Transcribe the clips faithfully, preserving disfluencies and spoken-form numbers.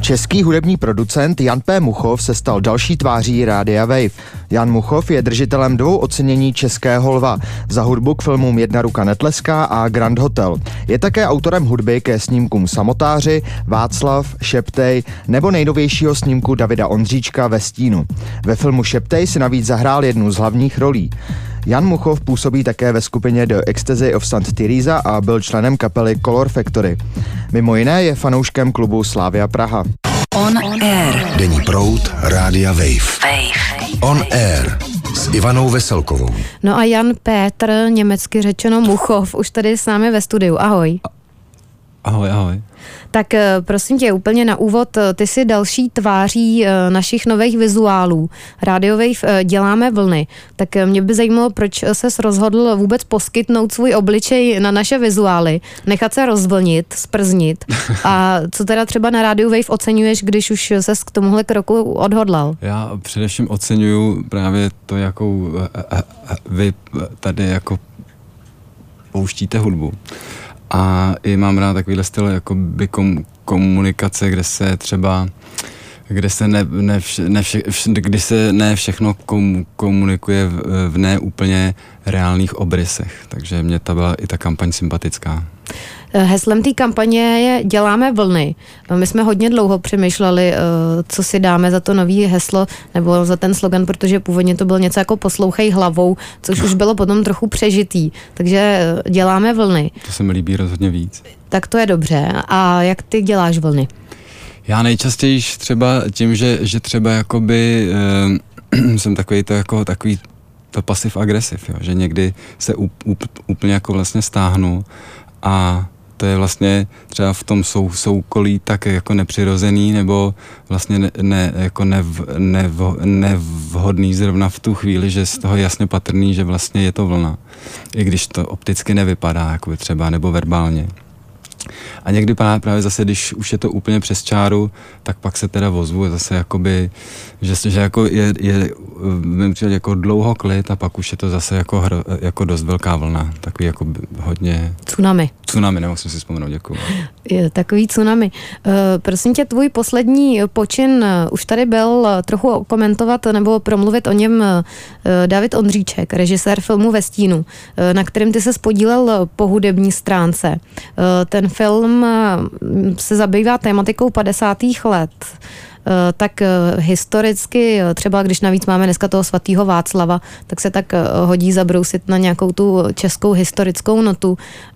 Český hudební producent Jan P. Muchov se stal další tváří Rádia Wave. Jan Muchov je držitelem dvou ocenění Českého lva za hudbu k filmům Jedna ruka netleská a Grand Hotel. Je také autorem hudby ke snímkům Samotáři, Václav, Šeptej nebo nejnovějšího snímku Davida Ondříčka Ve stínu. Ve filmu Šeptej si navíc zahrál jednu z hlavních rolí. Jan Muchov působí také ve skupině The Ecstasy of Saint Teresa a byl členem kapely Color Factory. Mimo jiné je fanouškem klubu Slavia Praha. On Air. Denní proud Rádia Wave. Wave. On Air s Ivanou Veselkovou. No a Jan Pétr, německy řečeno Muchov, už tady s námi ve studiu. Ahoj. Ahoj, ahoj. Tak prosím tě, úplně na úvod, ty jsi další tváří našich nových vizuálů. Radio Wave děláme vlny. Tak mě by zajímalo, proč ses rozhodl vůbec poskytnout svůj obličej na naše vizuály, nechat se rozvlnit, sprznit. A co teda třeba na Radio Wave oceňuješ, když už ses k tomuhle kroku odhodlal? Já především oceňuju právě to, jakou vy tady jako pouštíte hudbu. A i mám rád takovýhle styl jakoby kom, komunikace, kde se třeba, kde se ne, ne, vše, ne, vše, kdy se ne všechno kom, komunikuje v, v ne úplně reálných obrysech. Takže mě ta byla i ta kampaň sympatická. Heslem té kampaně je Děláme vlny. My jsme hodně dlouho přemýšleli, co si dáme za to nový heslo nebo za ten slogan, protože původně to bylo něco jako Poslouchej hlavou, což už bylo potom trochu přežitý. Takže Děláme vlny. To se mi líbí rozhodně víc. Tak to je dobře. A jak ty děláš vlny? Já nejčastěji třeba tím, že, že třeba jakoby uh, jsem takový to jako takový to pasiv-agresiv, jo? Že někdy se up, up, úplně jako vlastně stáhnu a to je vlastně třeba v tom sou, soukolí tak jako nepřirozený nebo vlastně ne, ne, jako nev, nev, nevhodný zrovna v tu chvíli, že z toho je jasně patrný, že vlastně je to vlna. I když to opticky nevypadá jako třeba nebo verbálně. A někdy právě zase, když už je to úplně přes čáru, tak pak se teda ozvu zase jakoby, že, že jako je, je v mém případě jako dlouho klid a pak už je to zase jako, hro, jako dost velká vlna, takový jako hodně... Tsunami. Tsunami, nemusím si vzpomenout, děkuju. Je takový tsunami. Uh, prosím tě, tvůj poslední počin uh, už tady byl uh, trochu komentovat nebo promluvit o něm uh, David Ondříček, režisér filmu Ve stínu, uh, na kterém ty se podílel po hudební stránce. Uh, ten film uh, se zabývá tématikou padesátých let. Tak historicky, třeba když navíc máme dneska toho svatýho Václava, tak se tak hodí zabrousit na nějakou tu českou historickou notu.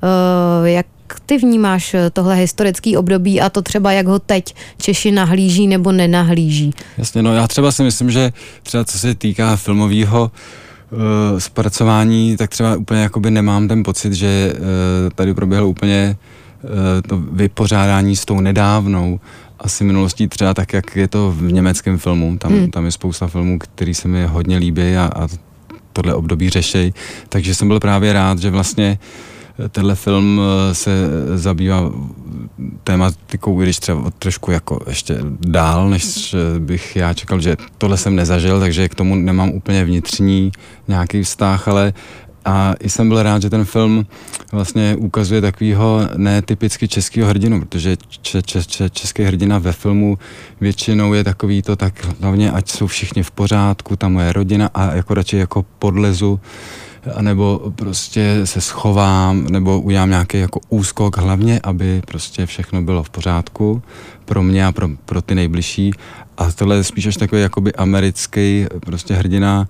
Jak ty vnímáš tohle historický období a to třeba jak ho teď Češi nahlíží nebo nenahlíží? Jasně, no já třeba si myslím, že třeba co se týká filmového uh, zpracování, tak třeba úplně jakoby nemám ten pocit, že uh, tady proběhlo úplně uh, to vypořádání s tou nedávnou asi minulostí třeba tak, jak je to v německém filmu. Tam, hmm. tam je spousta filmů, který se mi hodně líbí a, a tohle období řešej. Takže jsem byl právě rád, že vlastně tenhle film se zabývá tématikou, když třeba trošku jako ještě dál, než bych já čekal, že tohle jsem nezažil, takže k tomu nemám úplně vnitřní nějaký vztah, ale a i jsem byl rád, že ten film vlastně ukazuje takovýho netypicky českého hrdinu, protože če, če, če, český hrdina ve filmu většinou je takový to tak hlavně, ať jsou všichni v pořádku, ta moje rodina a jako radši jako podlezu, anebo prostě se schovám, nebo udělám nějaký jako úskok, hlavně, aby prostě všechno bylo v pořádku pro mě a pro, pro ty nejbližší. A tohle je spíš až takový jakoby americký prostě hrdina,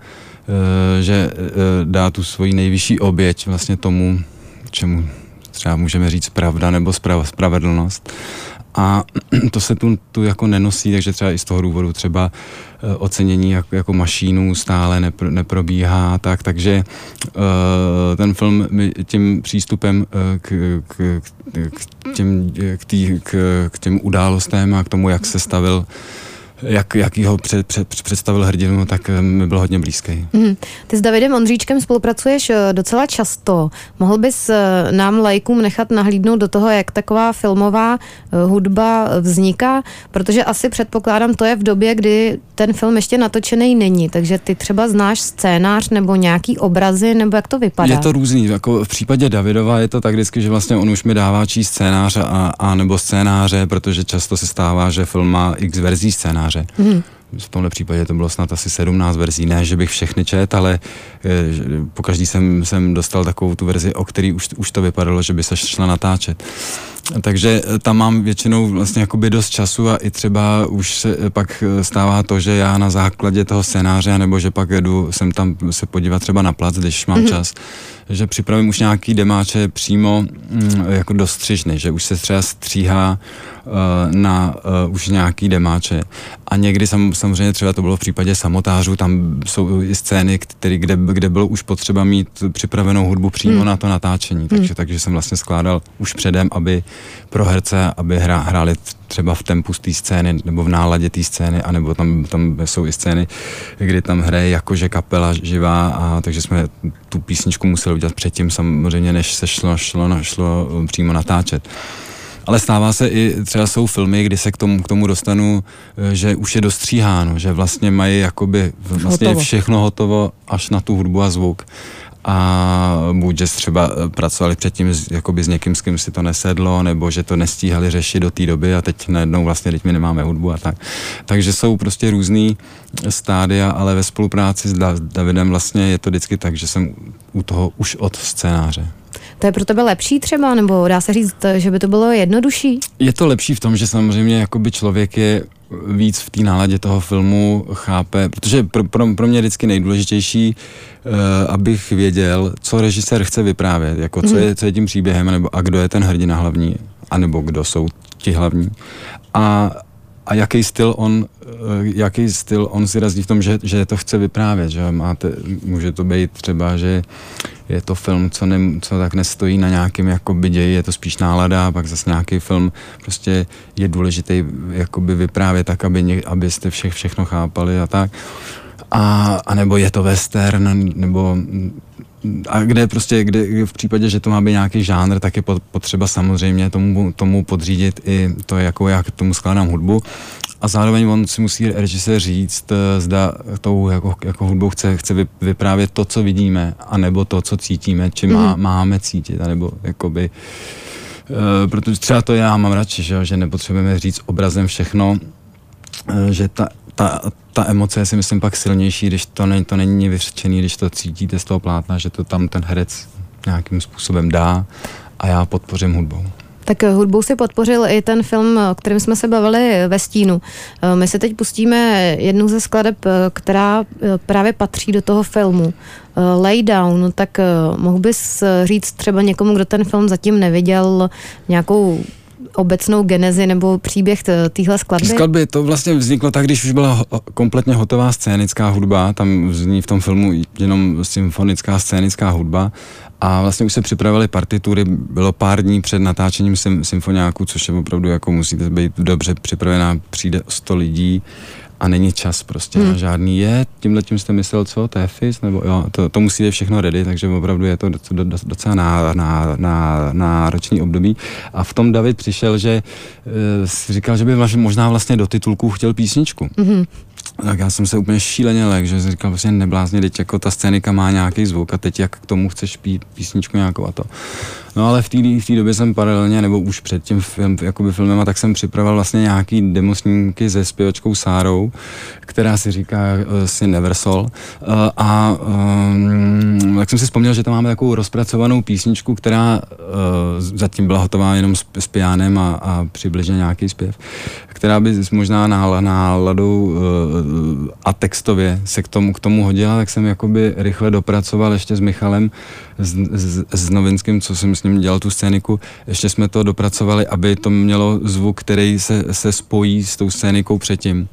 že dá tu svoji nejvyšší oběť vlastně tomu, čemu třeba můžeme říct pravda nebo spravedlnost. A to se tu, tu jako nenosí, takže třeba i z toho důvodu třeba ocenění jako, jako mašínů stále nepro, neprobíhá, tak, takže uh, ten film tím přístupem k, k, k, těm, k, tý, k, k těm událostem a k tomu, jak se stavil Jak, jaký ho před, před, představil hrdinu, tak mi byl hodně blízký. Mm. Ty s Davidem Ondříčkem spolupracuješ docela často. Mohl bys nám laikům nechat nahlídnout do toho, jak taková filmová hudba vzniká? Protože asi předpokládám, to je v době, kdy ten film ještě natočený není, takže ty třeba znáš scénář nebo nějaký obrazy, nebo jak to vypadá? Je to různý, jako v případě Davidova je to tak vždycky, že vlastně on už mi dává číst scénář a, a nebo scénáře, protože často se stává, že film má x verzí scénáře. Hmm. V tomhle případě to bylo snad asi sedmnáct verzí, ne, že bych všechny čet, ale pokaždý jsem, jsem dostal takovou tu verzi, o který už, už to vypadalo, že by se šla natáčet. Takže tam mám většinou vlastně jakoby dost času a i třeba už se pak stává to, že já na základě toho scénáře, nebo že pak jdu sem tam se podívat třeba na plac, když mám mm-hmm. čas, že připravím už nějaký demáče přímo mm, jako do střižny, že už se třeba stříhá uh, na uh, už nějaký demáče. A někdy sam, samozřejmě třeba to bylo v případě Samotářů, tam jsou i scény, který, kde, kde bylo už potřeba mít připravenou hudbu přímo mm. na to natáčení, takže, mm. takže jsem vlastně skládal už předem, aby pro herce, aby hra, hráli třeba v tempu z té scény, nebo v náladě té scény, anebo tam, tam jsou i scény, kdy tam hraje jakože kapela živá, a takže jsme tu písničku museli udělat předtím samozřejmě, než se šlo, šlo, šlo přímo natáčet. Ale stává se i, třeba jsou filmy, kdy se k tomu, k tomu dostanu, že už je dostříháno, že vlastně mají jakoby vlastně hotovo. Všechno hotovo až na tu hudbu a zvuk. A buď, že třeba pracovali předtím s, jakoby s někým, s kým si to nesedlo, nebo že to nestíhali řešit do té doby a teď najednou vlastně teď my nemáme hudbu a tak. Takže jsou prostě různý stádia, ale ve spolupráci s Davidem vlastně je to vždycky tak, že jsem u toho už od scénáře. To je pro tebe lepší třeba, nebo dá se říct, že by to bylo jednodušší? Je to lepší v tom, že samozřejmě jakoby člověk je víc v té náladě toho filmu, chápe, protože pro, pro, pro mě je vždycky nejdůležitější, uh, abych věděl, co režisér chce vyprávět, jako co je, co je tím příběhem, nebo a kdo je ten hrdina hlavní, anebo kdo jsou ti hlavní. A A jaký styl on, jaký styl on si razdí v tom, že, že to chce vyprávět, že máte, může to být třeba, že je to film, co, ne, co tak nestojí na nějakém jakoby ději, je to spíš nálada, a pak zase nějaký film prostě je důležitý jakoby vyprávět tak, aby ně, abyste vše, všechno chápali a tak. A, a nebo je to western, nebo a kde prostě, kde v případě, že to má být nějaký žánr, tak je potřeba samozřejmě tomu, tomu podřídit i to, jakou já k tomu skládám hudbu. A zároveň on si musí režisér říct, zda tou jako, jako hudbou chce, chce vyprávět to, co vidíme, anebo to, co cítíme, či má, mm-hmm. máme cítit, anebo jakoby, uh, protože třeba to já mám radši, že, že nepotřebujeme říct obrazem všechno, uh, že ta Ta, ta emoce je si myslím pak silnější, když to, ne, to není vyřčený, když to cítíte z toho plátna, že to tam ten herec nějakým způsobem dá a já podpořím hudbou. Tak hudbou si podpořil i ten film, o kterém jsme se bavili, Ve stínu. My se teď pustíme jednu ze skladeb, která právě patří do toho filmu. Lay Down, tak mohl bys říct třeba někomu, kdo ten film zatím neviděl, nějakou obecnou genezi nebo příběh téhle skladby? Skladby, to vlastně vzniklo tak, když už byla ho- kompletně hotová scénická hudba, tam zní v tom filmu jenom symfonická scénická hudba a vlastně už se připravily partitury, bylo pár dní před natáčením sym- symfoniáku, což je opravdu jako musíte být dobře připravená, přijde sto lidí a není čas prostě hmm. na žádný je, tímhletím jste myslel co, to je fis, nebo jo, to, to musí být všechno ready, takže opravdu je to docela ná, ná, ná, náročný období. A v tom David přišel, že e, si říkal, že by možná vlastně do titulků chtěl písničku. Hmm. Tak já jsem se úplně šíleně lek, že jsem říkal, vlastně neblázně, teď jako ta scénika má nějaký zvuk a teď jak k tomu chceš pít písničku nějakou a to. No ale v té v té době jsem paralelně, nebo už před tím film, jakoby filmem, a tak jsem připravoval vlastně nějaký demosníky se zpěvačkou Sárou, která si říká uh, si Neversol. Uh, a um, tak jsem si vzpomněl, že tam máme takovou rozpracovanou písničku, která uh, zatím byla hotová jenom s, s pianem a, a přibližně nějaký zpěv, která by možná náladou uh, a textově se k tomu, k tomu hodila, tak jsem jakoby rychle dopracoval ještě s Michalem, s, s, s Novinským, co jsem s ním dělal tu scéniku, ještě jsme to dopracovali, aby to mělo zvuk, který se, se spojí s tou scénikou předtím.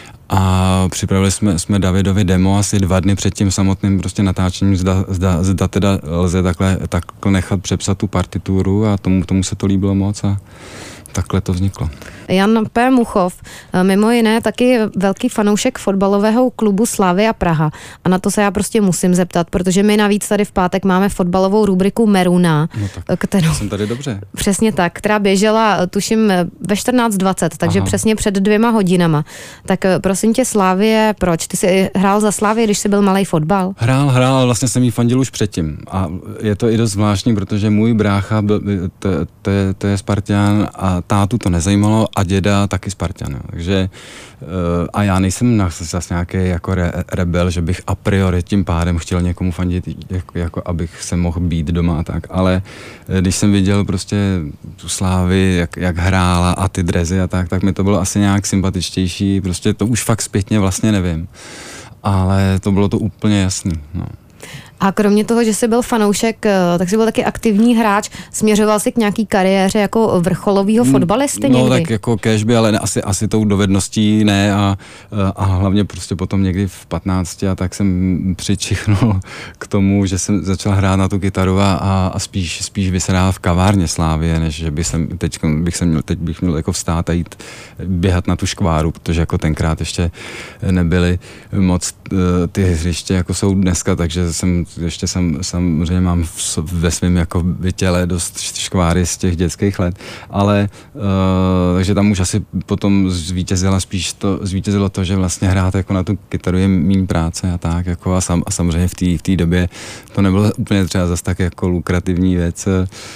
A připravili jsme, jsme Davidovi demo asi dva dny před tím samotným prostě natáčením, zda, zda, zda teda lze takhle, takhle nechat přepsat tu partituru a tomu, tomu se to líbilo moc a takhle to vzniklo. Jan P. Muchov, mimo jiné taky velký fanoušek fotbalového klubu Slavia Praha. A na to se já prostě musím zeptat, protože my navíc tady v pátek máme fotbalovou rubriku Meruna, no tak, kterou jsem tady dobře. Přesně tak, která běžela, tuším, ve čtrnáct dvacet, takže Aha. přesně před dvěma hodinama. Tak prosím tě, Slavie, proč? Ty jsi hrál za Slavii, když jsi byl malej fotbal? Hrál, hrál, ale vlastně jsem jí fandil už předtím. A je to i dost zvláštní, protože můj brácha, byl, to, to, je, to je Spartan a tátu to nezajímalo a děda taky Spartan. Jo. Takže a já nejsem zase nějaký jako re, rebel, že bych a priori tím pádem chtěl někomu fandit, jako, jako abych se mohl být doma a tak, ale když jsem viděl prostě tu Slávy, jak, jak hrála a ty drezy a tak, tak mi to bylo asi nějak sympatičtější, prostě to už fakt zpětně vlastně nevím, ale to bylo to úplně jasný, no. A kromě toho, že jsi byl fanoušek, tak jsi byl taky aktivní hráč, směřoval jsi k nějaký kariéře jako vrcholovýho fotbalisty no, někdy? No tak jako cashby, ale ne, asi, asi tou dovedností ne a, a hlavně prostě potom někdy v patnácti a tak jsem přičichnul k tomu, že jsem začal hrát na tu kytaru a, a spíš, spíš vysedal v kavárně Slávie, než že bych jsem, teď bych, jsem měl, teď bych měl jako vstát a jít běhat na tu škváru, protože jako tenkrát ještě nebyly moc ty hřiště, jako jsou dneska, takže jsem ještě jsem, samozřejmě mám v, ve svém jako těle dost škváry z těch dětských let, ale uh, takže tam už asi potom zvítězila spíš to, zvítězilo to, že vlastně hrát jako na tu kytaru je míň práce a tak, jako a, sam, a samozřejmě v té v té době to nebylo úplně třeba zase tak jako lukrativní věc, uh,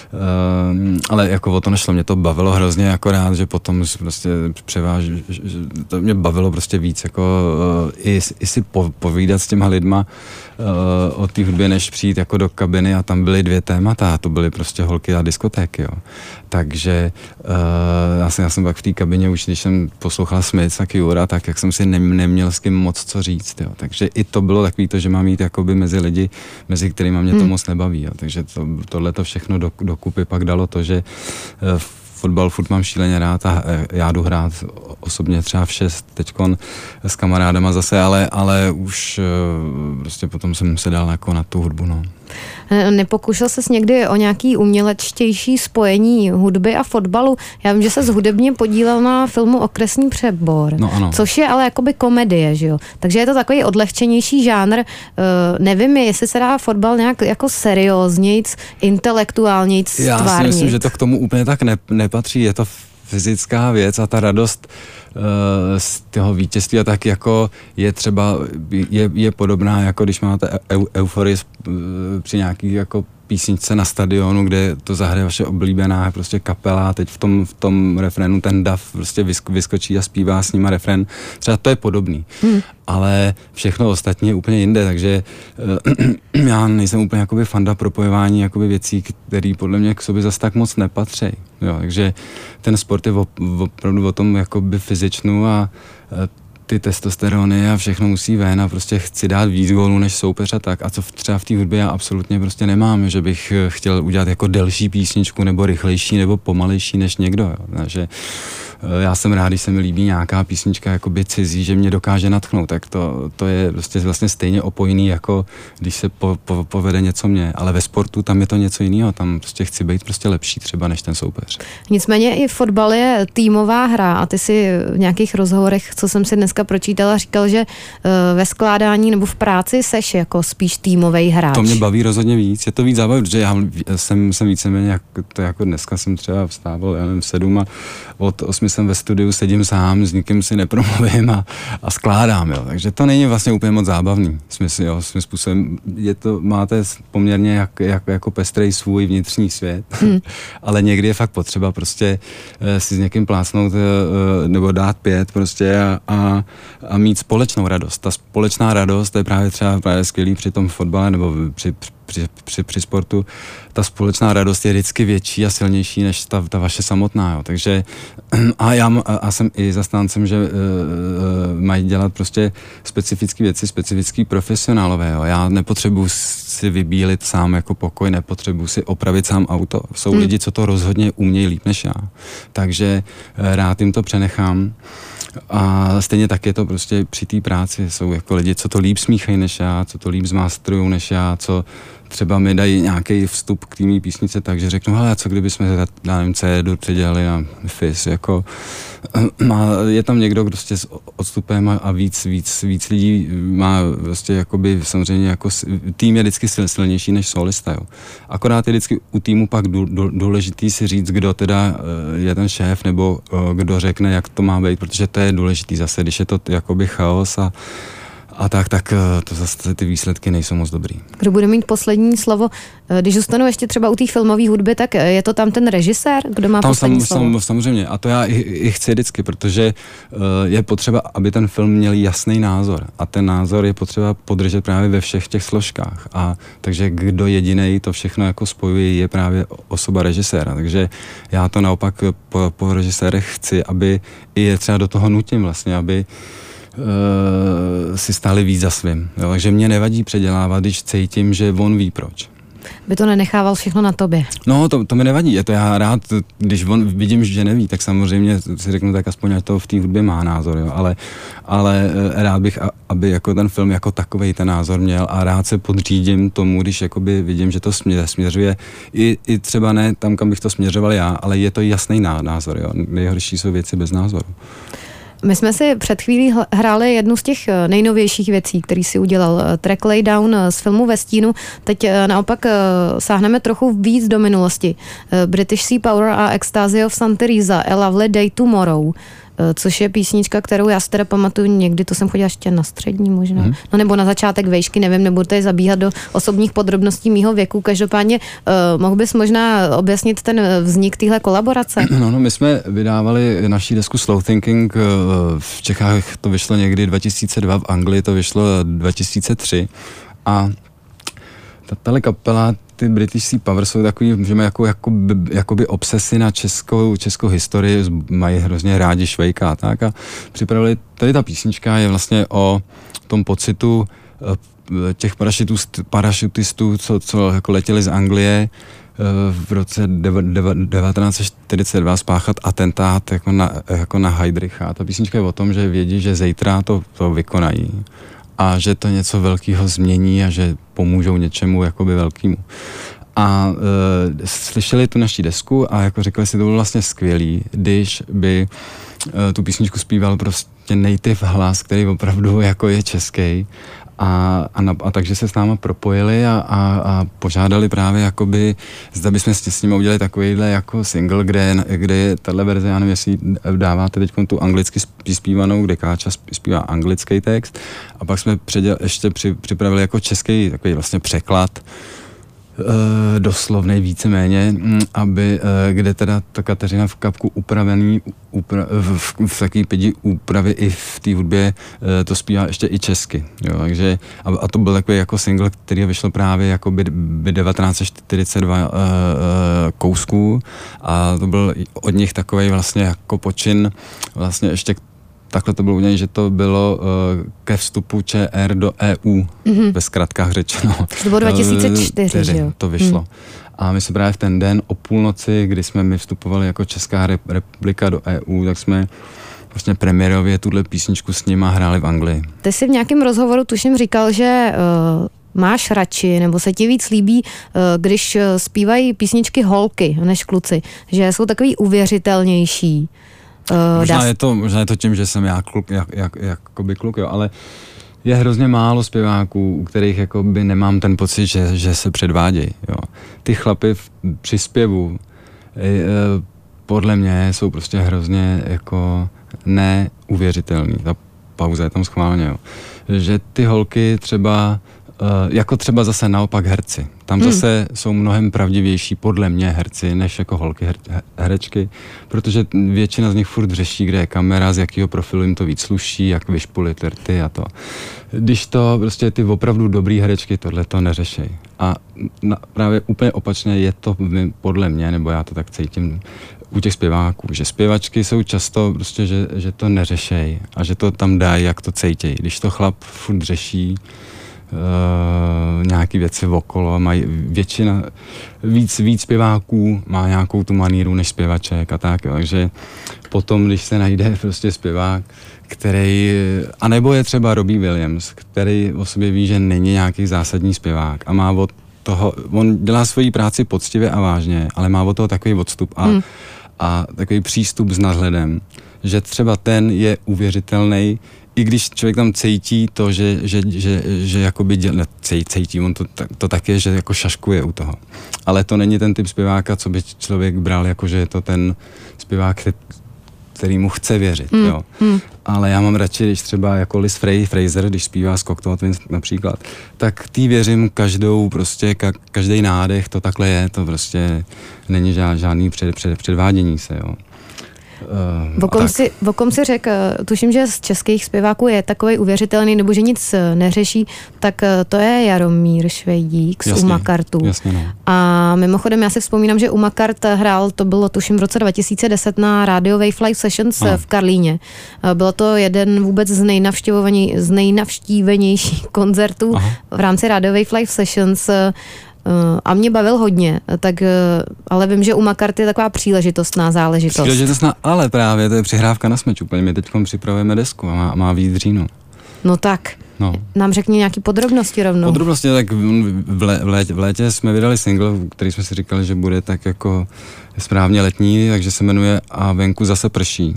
ale jako o to nešlo, mě to bavilo hrozně jako rád, že potom prostě převáž, že to mě bavilo prostě víc jako uh, i, i si po, povídat s těma lidma uh, o té hudbě, než přijít jako do kabiny a tam byly dvě témata, to byly prostě holky a diskotéky, jo. Takže uh, já, jsem, já jsem pak v té kabině už, když jsem poslouchal Smith a Cure, tak jak jsem si ne, neměl s kým moc co říct, jo. Takže i to bylo takový to, že mám jít jakoby mezi lidi, mezi kterými mě to hmm. moc nebaví, jo. Takže to, tohle to všechno do, dokupy pak dalo to, že uh, fotbal furt mám šíleně rád a já jdu hrát osobně třeba v šest teďkon s kamarádama zase, ale, ale už prostě potom jsem se dal jako na tu hudbu, no. Nepokoušel ses někdy o nějaký umělečtější spojení hudby a fotbalu? Já vím, že ses hudebně podílel na filmu Okresní přebor, no, ano. Což je ale jakoby komedie, že jo? Takže je to takový odlehčenější žánr. Uh, nevím, jestli se dá fotbal nějak jako serióznějc, intelektuálnějc stvárnit. Já si myslím, že to k tomu úplně tak ne, nepatří. Je to fyzická věc a ta radost uh, z toho vítězství a tak jako je třeba, je, je podobná, jako když máte eu, euforii uh, při nějaký jako písničce na stadionu, kde to zahraje vaše oblíbená prostě kapela, teď v tom, v tom refrénu ten dav prostě vyskočí a zpívá s nima refrén. Třeba to je podobný. Hmm. Ale všechno ostatní je úplně jinde, takže uh, já nejsem úplně jakoby fanda propojování jakoby věcí, které podle mě k sobě zase tak moc nepatří. Jo, takže ten sport je opravdu o tom jakoby fyzičnu a uh, ty testosterony a všechno musí ven a prostě chci dát víc gólů než soupeř a tak. A co třeba v té hudbě já absolutně prostě nemám, že bych chtěl udělat jako delší písničku nebo rychlejší nebo pomalejší než někdo. Jo. Takže já jsem rád, když se mi líbí nějaká písnička jakoby cizí, že mě dokáže natchnout, tak to, to je prostě vlastně stejně opojný, jako když se po, po, povede něco mě. Ale ve sportu tam je to něco jiného, tam prostě chci být prostě lepší třeba než ten soupeř. Nicméně i fotbal je týmová hra a ty si v nějakých rozhovorech, co jsem si dneska pročítala, říkal, že ve skládání nebo v práci seš jako spíš týmovej hráč. To mě baví rozhodně víc, je to víc zábav, protože já jsem, jsem víceméně, jak, to jako dneska jsem třeba vstával, já nevím, sedm a od osmi jsem ve studiu, sedím sám, s nikým si nepromluvím a, a skládám, jo. Takže to není vlastně úplně moc zábavný. Smysl, jo, svým způsobem je to, máte poměrně jak, jak, jako pestrej svůj vnitřní svět, hmm. ale někdy je fakt potřeba prostě eh, si s někým plácnout eh, nebo dát pět prostě a, a, a mít společnou radost. Ta společná radost, to je právě třeba právě skvělý při tom fotbale nebo při, při, při, při sportu, ta společná radost je vždycky větší a silnější než ta, ta vaše samotná, jo. Takže a já a jsem i zastáncem, že uh, mají dělat prostě specifické věci, specifický profesionálové, jo. Já nepotřebuji si vybílit sám jako pokoj, nepotřebuji si opravit sám auto. Jsou hmm. lidi, co to rozhodně umějí líp než já. Takže rád jim to přenechám. A stejně tak je to prostě při té práci. Jsou jako lidi, co to líp smíchají než já, co to líp zmástrují než já, co třeba mi dají nějaký vstup k té mý písnice, takže řeknu, hele, co kdyby jsme, já nevím, C-dur předělali na Fizz, jako má, je tam někdo prostě s odstupem a, a víc, víc, víc lidí má prostě jakoby samozřejmě jako tým je vždycky sil, silnější než solista, jo. Akorát je vždycky u týmu pak důležitý si říct, kdo teda je ten šéf nebo kdo řekne, jak to má být, protože to je důležitý zase, když je to jakoby chaos a A tak, tak to zase ty výsledky nejsou moc dobrý. Kdo bude mít poslední slovo? Když zůstanu ještě třeba u té filmové hudby, tak je to tam ten režisér, kdo má tam poslední sam, slovo? Sam, samozřejmě. A to já i, i chci vždycky, protože uh, je potřeba, aby ten film měl jasný názor. A ten názor je potřeba podržet právě ve všech těch složkách. A takže kdo jedinej to všechno jako spojuje, je právě osoba režiséra. Takže já to naopak po, po režisérech chci, aby i je třeba do toho nutím vlastně, aby Uh, si stáli víc za svým. Jo, takže mě nevadí předělávat, když cítím, že on ví proč. By to nenechával všechno na tobě. No, to, to mi nevadí. Je to já rád, když on vidím, že neví, tak samozřejmě si řeknu, tak aspoň ať to v té hudbě má názor, jo. Ale, ale rád bych, aby jako ten film jako takovej ten názor měl a rád se podřídím tomu, když jakoby vidím, že to směřuje i, i třeba ne tam, kam bych to směřoval já, ale je to jasný názor, jo. Nejhorší jsou věci bez názoru. My jsme si před chvílí hráli jednu z těch nejnovějších věcí, který si udělal, track Laydown z filmu Ve stínu. Teď naopak sáhneme trochu víc do minulosti. British Sea Power a Ecstasy of Santa Teresa, A Lovely Day Tomorrow, což je písnička, kterou já si teda pamatuju někdy, to jsem chodila ještě na střední možná, hmm. no nebo na začátek vejšky, nevím, nebudu tady zabíhat do osobních podrobností mýho věku, každopádně uh, mohl bys možná objasnit ten vznik téhle kolaborace? No, no, my jsme vydávali naší desku Slow Thinking, v Čechách to vyšlo někdy dva tisíce dva, v Anglii to vyšlo dva tisíce tři a tato kapela, ty British Sea Power jsou takový, můžeme jako, jako, jakoby obsesy na českou, českou historii, mají hrozně rádi Švejka a tak a připravili, tady ta písnička je vlastně o tom pocitu těch parašutistů, co, co jako letěli z Anglie v roce devatenáct set čtyřicet dva spáchat atentát jako na, jako na Heydricha. A ta písnička je o tom, že vědí, že zítra to, to vykonají a že to něco velkého změní a že pomůžou něčemu jakoby velkému. A e, slyšeli tu naší desku a jako řekli si, to bylo vlastně skvělý, když by e, tu písničku zpíval prostě native hlas, který opravdu jako je český. A, a, na, a takže se s náma propojili a, a, a požádali právě jakoby, zda bychom s, s nimi udělali takovýhle jako single, kde, kde je tato verze, já nevím, jestli dáváte teď tu anglicky zpívanou, kde Káča zpívá anglický text a pak jsme předěl, ještě při, připravili jako český takový vlastně překlad, Uh, doslovnej víceméně, aby, uh, kde teda ta Kateřina v Kapku upravený upra, v, v, v takové pěti úpravy i v té hudbě uh, to zpívá ještě i česky. Jo, takže, a, a to byl takový jako single, který vyšel právě jako by, by devatenáct set čtyřicet dva uh, uh, kousků a to byl od nich takovej vlastně jako počin vlastně ještě takhle to bylo udělané, že to bylo uh, ke vstupu ČR do E U, mm-hmm. ve zkratkách řečeno. To bylo dva tisíce čtyři, že jo? To vyšlo. Mm. A my jsme právě v ten den o půlnoci, kdy jsme my vstupovali jako Česká republika do E U, tak jsme vlastně premiérově tuhle písničku s nima hráli v Anglii. Ty jsi v nějakém rozhovoru tuším říkal, že uh, máš radši, nebo se ti víc líbí, uh, když zpívají písničky holky než kluci, že jsou takový uvěřitelnější. Uh, možná, je to, možná je to tím, že jsem já kluk, jak, jak, jakoby kluk, jo, ale je hrozně málo zpěváků, u kterých jakoby nemám ten pocit, že, že se předvádějí. Jo. Ty chlapy v, při zpěvu e, e, podle mě jsou prostě hrozně jako neuvěřitelný. Ta pauza je tam schválně. Jo. Že ty holky třeba jako třeba zase naopak herci. Tam zase hmm. jsou mnohem pravdivější podle mě herci, než jako holky her, herečky, protože většina z nich furt řeší, kde je kamera, z jakého profilu jim to víc sluší, jak vyšpolit rty a to. Když to prostě ty opravdu dobrý herečky tohle to neřešej. A na, právě úplně opačně je to podle mě, nebo já to tak cítím u těch zpěváků, že zpěvačky jsou často prostě, že, že to neřešej a že to tam dají, jak to cítějí. Když to chlap furt řeší, Uh, nějaký věci okolo, mají většina, víc, víc zpěváků má nějakou tu maníru než zpěvaček a tak, jo. Takže potom, když se najde prostě zpěvák, který, anebo je třeba Robbie Williams, který o sobě ví, že není nějaký zásadní zpěvák a má od toho, on dělá svoji práci poctivě a vážně, ale má od toho takový odstup a, hmm. a takový přístup s nadhledem, že třeba ten je uvěřitelný, i když člověk tam cítí to, že, že, že, že jakoby děl, ne, cítí, on to, to tak je, že jako šaškuje u toho. Ale to není ten typ zpěváka, co by člověk bral, jako že je to ten zpěvák, který mu chce věřit, mm, jo. Mm. Ale já mám radši, když třeba jako Liz Fraser, když zpívá z Cocteau Twins například, tak tý věřím každou, prostě ka, každý nádech, to takhle je, to prostě není žád, žádný před, před, předvádění se, jo. Uh, Vokom si, vokom si řekl, tuším, že z českých zpěváků je takovej uvěřitelný, nebo že nic neřeší, tak to je Jaromír Švejdík z Umakartu. Jasně, no. A mimochodem já si vzpomínám, že Umakart hrál, to bylo tuším v roce dva tisíce deset na Radio Wave Live Sessions Aha. v Karlíně. Bylo to jeden vůbec z, nejnavštěvovanější, z nejnavštívenějších koncertů Aha. v rámci Radio Wave Live Sessions. A mě bavil hodně, tak, ale vím, že u Makarty je taková příležitostná záležitost. Příležitostná, ale právě to je přihrávka na smeč. Úplně my teď připravujeme desku a má, má výjít v říjnu. No tak, no. Nám řekni nějaký podrobnosti rovnou. Podrobnosti, tak v, lé, v, létě, v létě jsme vydali single, který jsme si říkali, že bude tak jako správně letní, takže se jmenuje A venku zase prší.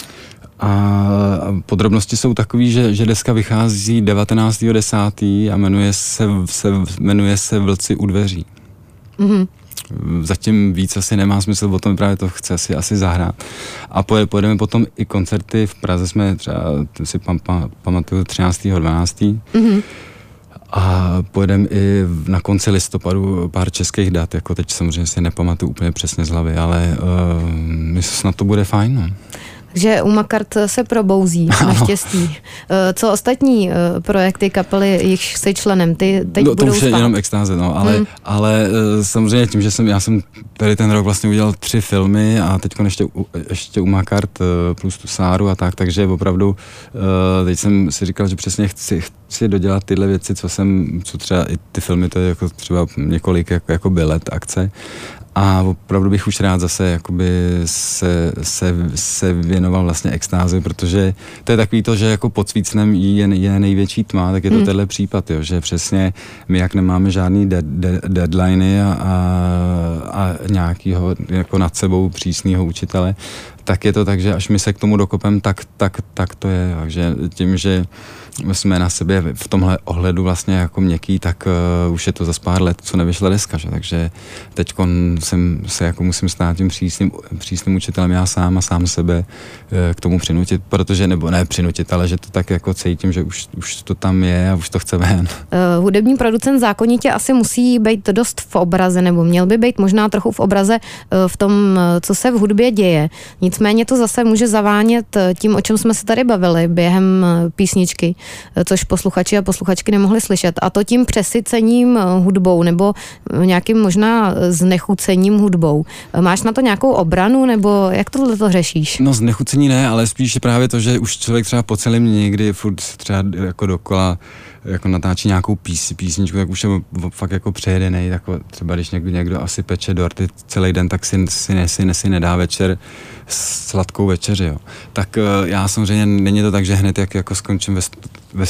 A podrobnosti jsou takový, že, že deska vychází devatenáctého desátého a jmenuje se, se, jmenuje se Vlci u dveří. Mm-hmm. Zatím víc asi nemá smysl, o tom právě to chce si asi zahrát. A pojedeme potom i koncerty, v Praze jsme třeba, si pam, pam, pamatuju, třináctého dvanáctého Mm-hmm. A pojedeme i na konci listopadu pár českých dat, jako teď samozřejmě si nepamatuju úplně přesně z hlavy, ale uh, myslím, snad to bude fajn, no. Takže Umakart se probouzí, naštěstí. Co ostatní projekty kapely, jichž jsi členem, ty teď no, budou to už je spát. jenom extáze, no, ale, hmm. ale samozřejmě tím, že jsem, já jsem tady ten rok vlastně udělal tři filmy a teď ještě, ještě Umakart plus tu Sáru a tak, takže opravdu teď jsem si říkal, že přesně chci, chci dodělat tyhle věci, co jsem, co třeba i ty filmy, to je jako třeba několik jako, jako let akce. A opravdu bych už rád zase jakoby se, se, se věnoval vlastně extázi, protože to je takový to, že jako pod svícnem je, je největší tma, tak je to hmm. tenhle případ, jo, že přesně my jak nemáme žádný de, de, deadliny a, a, a nějakýho jako nad sebou přísného učitele, tak je to tak, že až my se k tomu dokopem, tak, tak, tak to je. Takže tím, že jsme na sebe v tomhle ohledu vlastně jako měkký, tak uh, už je to za pár let, co nevyšla deska, že? Takže teď jsem se jako musím stát tím přísným, přísným učitelem já sám a sám sebe uh, k tomu přinutit, protože, nebo ne přinutit, ale že to tak jako cítím, že už, už to tam je a už to chce ven. Uh, hudební producent zákonitě asi musí být dost v obraze, nebo měl by být možná trochu v obraze uh, v tom, uh, co se v hudbě děje. Nicméně to zase může zavánět tím, o čem jsme se tady bavili během uh, písničky, což posluchači a posluchačky nemohli slyšet. A to tím přesycením hudbou nebo nějakým možná znechucením hudbou. Máš na to nějakou obranu nebo jak tohle to řešíš? No znechucení ne, ale spíš právě to, že už člověk třeba po celém někdy furt třeba jako dokola jako natáčí nějakou pís, písničku, tak už je fakt jako přejedenej, tak třeba když někdo, někdo asi peče dorty celý den, tak si, si, si, si, si nedá večer sladkou večeři, jo. Tak já samozřejmě, není to tak, že hned jak jako skončím ve, ve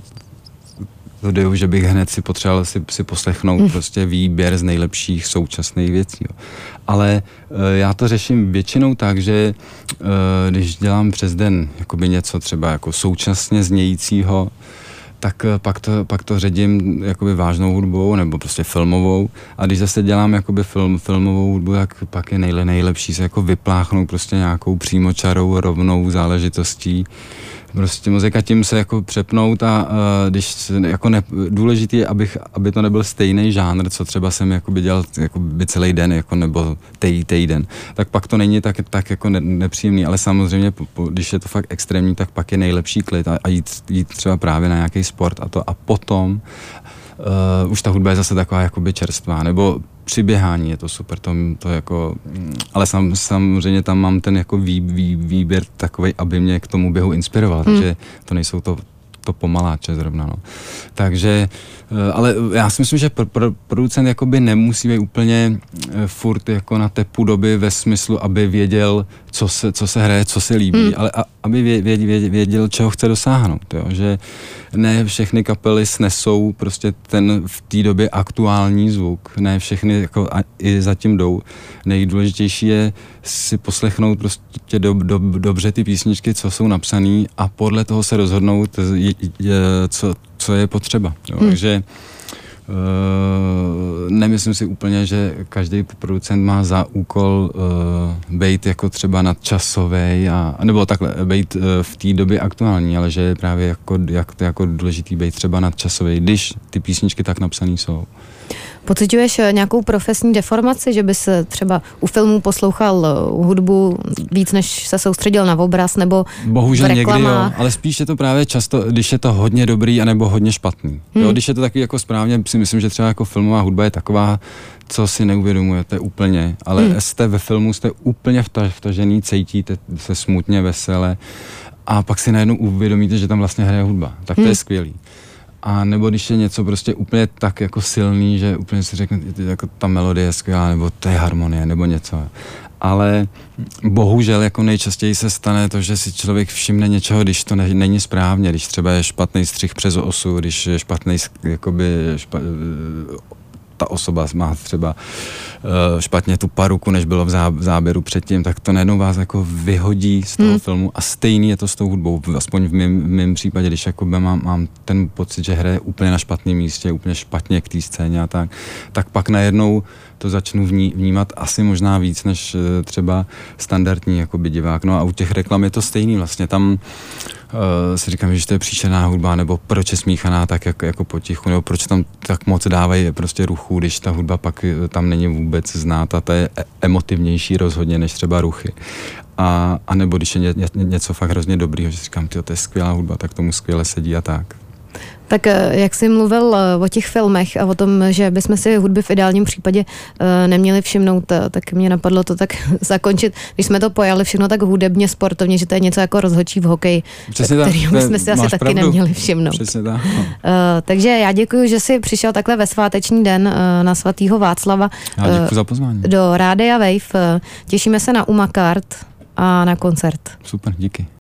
studiu, že bych hned si potřeboval si, si poslechnout mm. prostě výběr z nejlepších současných věcí, jo. Ale já to řeším většinou tak, že když dělám přes den jakoby něco třeba jako současně znějícího, tak pak to, pak to ředím jakoby vážnou hudbou nebo prostě filmovou a když zase dělám jakoby film, filmovou hudbu, tak pak je nejle, nejlepší se jako vypláchnout prostě nějakou přímočarou, rovnou záležitostí. Prostě muzika tím se jako přepnout a uh, když jako ne, důležitý je, abych, aby to nebyl stejný žánr, co třeba jsem jakoby dělal jakoby celý den jako, nebo tej, týden, tak pak to není tak, tak jako ne, nepříjemný, ale samozřejmě po, po, když je to fakt extrémní, tak pak je nejlepší klid a, a jít, jít třeba právě na nějaký sport a to a potom uh, už ta hudba je zase taková jakoby čerstvá, nebo při běhání je to super, to, to jako, ale sam, samozřejmě tam mám ten jako vý, vý, výběr takovej, aby mě k tomu běhu inspiroval, mm. takže to nejsou to, to pomaláče zrovna, no. Takže, ale já si myslím, že pro, pro, producent jakoby nemusí být úplně furt jako na tepu doby ve smyslu, aby věděl, co se, co se hraje, co se líbí, mm. ale a, aby věděl, věděl, věděl, čeho chce dosáhnout, jo, že ne všechny kapely snesou prostě ten v té době aktuální zvuk, ne všechny jako a, i zatím jdou. Nejdůležitější je si poslechnout prostě do, do, dobře ty písničky, co jsou napsané a podle toho se rozhodnout, je, je, co, co je potřeba. Jo. Hmm. Takže Uh, nemyslím si úplně, že každý producent má za úkol uh, být jako třeba nadčasový a nebo takhle, být uh, v té době aktuální, ale že je právě jako, jak, jako důležitý být třeba nadčasový, když ty písničky tak napsané jsou. Pociťuješ nějakou profesní deformaci, že bys třeba u filmů poslouchal hudbu víc, než se soustředil na obraz, nebo bohužel v reklamách? Někdy, jo, ale spíš je to právě často, když je to hodně dobrý, anebo hodně špatný. Hmm. Jo, když je to taky jako správně, si myslím, že třeba jako filmová hudba je taková, co si neuvědomujete úplně, ale hmm. jste ve filmu, jste úplně vtažený, cítíte se smutně, vesele a pak si najednou uvědomíte, že tam vlastně hraje hudba. Tak to hmm. je skvělý. A nebo když je něco prostě úplně tak jako silný, že úplně si řekne, jako ta melodie je skvělá, nebo to je harmonie, nebo něco. Ale bohužel jako nejčastěji se stane to, že si člověk všimne něčeho, když to ne, není správně, když třeba je špatný střih přes osu, když je špatný, jakoby, špa, ta osoba má třeba uh, špatně tu paruku, než bylo v, zá, v záběru předtím, tak to najednou vás jako vyhodí z toho hmm. filmu a stejný je to s tou hudbou, aspoň v mém, v mém případě, když jako mám, mám ten pocit, že hraje úplně na špatném místě, úplně špatně k té scéně a tak, tak pak najednou to začnu vní, vnímat asi možná víc, než uh, třeba standardní jakoby divák. No a u těch reklam je to stejný vlastně, tam Uh, si říkám, že to je příšerná hudba, nebo proč je smíchaná tak jako, jako potichu, nebo proč tam tak moc dávají prostě ruchu, když ta hudba pak tam není vůbec znát a ta je emotivnější rozhodně než třeba ruchy. A, a nebo když je ně, ně, něco fakt hrozně dobrýho, že si říkám, tyjo, to je skvělá hudba, tak tomu skvěle sedí a tak. Tak jak jsi mluvil o těch filmech a o tom, že bychom si hudby v ideálním případě neměli všimnout, tak mě napadlo to tak zakončit, když jsme to pojali všechno tak hudebně, sportovně, že to je něco jako rozhodčí v hokeji, kterého jsme si asi taky pravdu. neměli všimnout. Přesně tak. No. Takže já děkuji, že jsi přišel takhle ve sváteční den na svatýho Václava. Já děkuji za pozvání. Do Rádia Wave. Těšíme se na Umakart a na koncert. Super, díky.